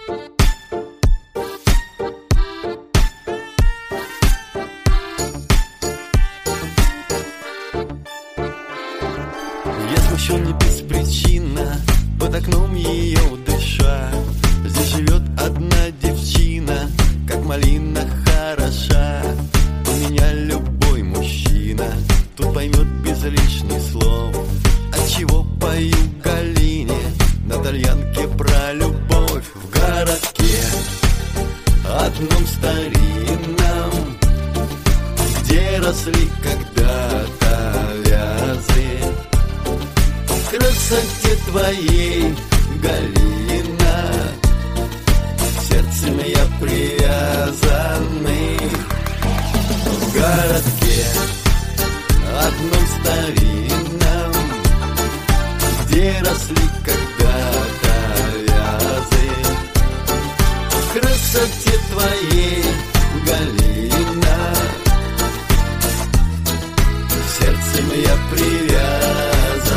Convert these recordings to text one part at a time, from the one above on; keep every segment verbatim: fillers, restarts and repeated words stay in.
Я смущен не беспричинно, под окном ее дыша. Здесь живет одна девчина, как малина хороша. У меня любой мужчина тут поймет без лишних слов, отчего пою Галине на тальянке про любовь. В городке одном старинном, где росли когда-то вязы, к красоте твоей, Галина, сердцем я привязанный. В городке одном старинном, где росли когда-то вязы, к красоте твоей, Галина, сердцем я привязанный.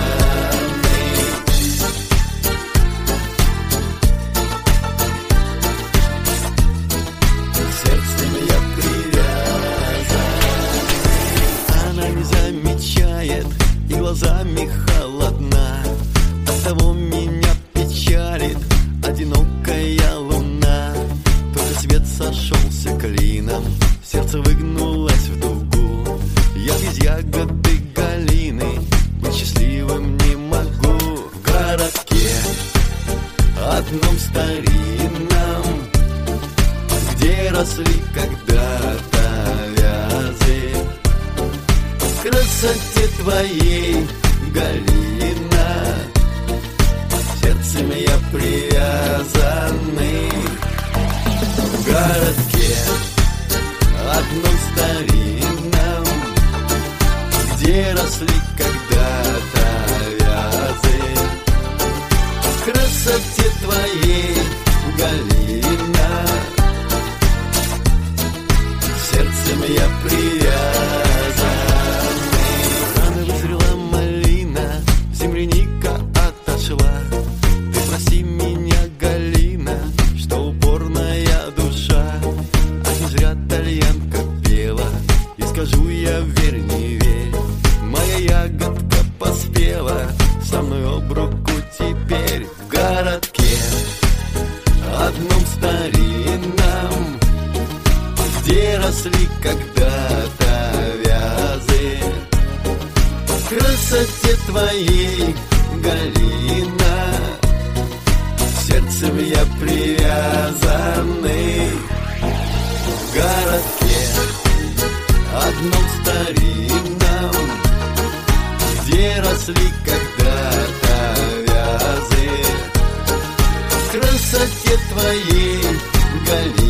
Сердцем я привязанный. Она не замечает и глазами холодна, оттого меня печалит одинокая луна. Только свет сошелся клином, сердце выгнулось в дугу. Я без ягоды Галины быть счастливым не могу. В городке одном старинном, где росли когда-то вязы, к красоте твоей, Галина, сердцем я привязанный. В городке одном старинном, где росли когда-то вязы, к красоте твоей, Галина, сердцем я привязанный. Рано вызрела малина, земляника отошла. Ты прости меня, Галина, что упорная душа. А не зря тальянка пела, и скажу я, верь, не верь, моя ягодка поспела со мной об руку теперь. В городке одном старинном, где росли когда-то вязы, к красоте твоей, Галина, сердцем я привязанный. В городке одном старинном, где росли когда-то вязы, к красоте твоей, Галина,